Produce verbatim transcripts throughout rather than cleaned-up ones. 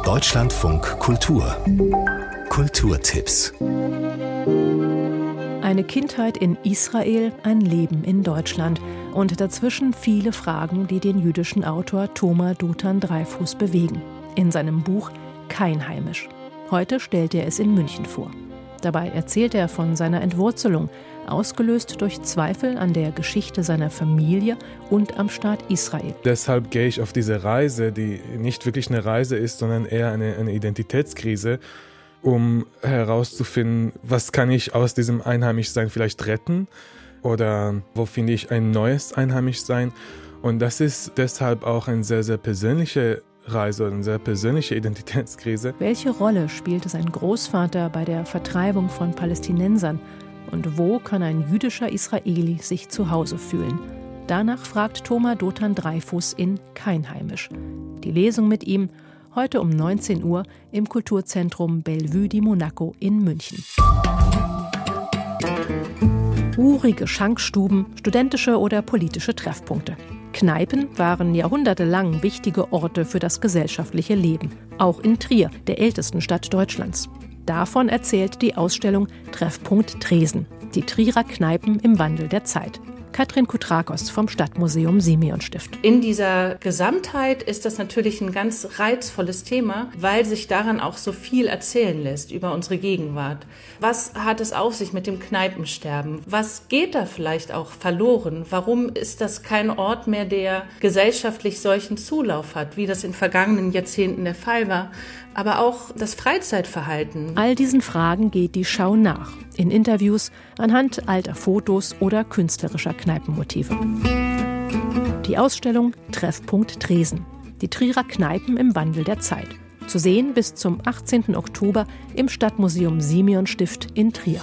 Deutschlandfunk Kultur Kulturtipps. Eine Kindheit in Israel, ein Leben in Deutschland und dazwischen viele Fragen, die den jüdischen Autor Tomer Dotan Dreyfus bewegen. In seinem Buch Kein Heimisch. Heute stellt er es in München vor. Dabei erzählt er von seiner Entwurzelung, ausgelöst durch Zweifel an der Geschichte seiner Familie und am Staat Israel. Deshalb gehe ich auf diese Reise, die nicht wirklich eine Reise ist, sondern eher eine, eine Identitätskrise, um herauszufinden, was kann ich aus diesem Einheimischsein vielleicht retten oder wo finde ich ein neues Einheimischsein. Und das ist deshalb auch eine sehr, sehr persönliche Reise, eine sehr persönliche Identitätskrise. Welche Rolle spielte sein Großvater bei der Vertreibung von Palästinensern? Und wo kann ein jüdischer Israeli sich zu Hause fühlen? Danach fragt Tomer Dotan Dreyfus in Kein Heimisch. Die Lesung mit ihm heute um neunzehn Uhr im Kulturzentrum Bellevue di Monaco in München. Urige Schankstuben, studentische oder politische Treffpunkte. Kneipen waren jahrhundertelang wichtige Orte für das gesellschaftliche Leben. Auch in Trier, der ältesten Stadt Deutschlands. Davon erzählt die Ausstellung Treffpunkt Tresen. Die Trierer Kneipen im Wandel der Zeit. Katrin Kutrakos vom Stadtmuseum Simeon-Stift. In dieser Gesamtheit ist das natürlich ein ganz reizvolles Thema, weil sich daran auch so viel erzählen lässt über unsere Gegenwart. Was hat es auf sich mit dem Kneipensterben? Was geht da vielleicht auch verloren? Warum ist das kein Ort mehr, der gesellschaftlich solchen Zulauf hat, wie das in vergangenen Jahrzehnten der Fall war? Aber auch das Freizeitverhalten. All diesen Fragen geht die Schau nach. In Interviews, anhand alter Fotos oder künstlerischer Kneipenmotive. Die Ausstellung Treffpunkt Tresen. Die Trierer Kneipen im Wandel der Zeit. Zu sehen bis zum achtzehnten Oktober im Stadtmuseum Simeon-Stift in Trier.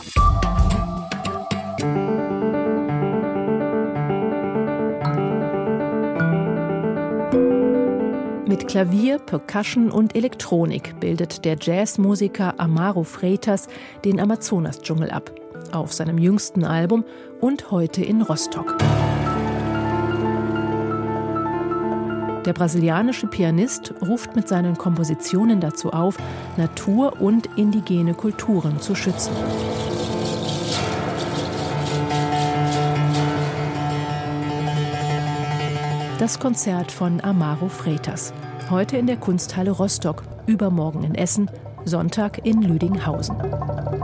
Mit Klavier, Percussion und Elektronik bildet der Jazzmusiker Amaro Freitas den Amazonas-Dschungel ab. Auf seinem jüngsten Album und heute in Rostock. Der brasilianische Pianist ruft mit seinen Kompositionen dazu auf, Natur und indigene Kulturen zu schützen. Das Konzert von Amaro Freitas. Heute in der Kunsthalle Rostock, übermorgen in Essen, Sonntag in Lüdinghausen.